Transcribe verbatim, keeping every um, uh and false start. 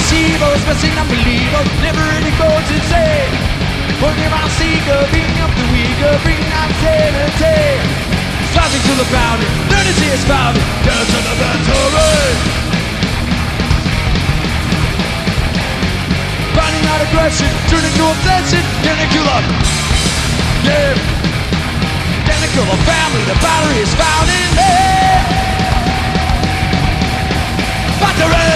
deceivers, messing unbelievers, never really goes insane. Putting around seeker, beating up the weaker, bringing out sanity. Slashing to the boundary, lunacy is founded, dance on the battery. Finding out aggression, turning to obsession, gonna kill up. Yeah. Gonna kill the family, the battery is found in there. Battery!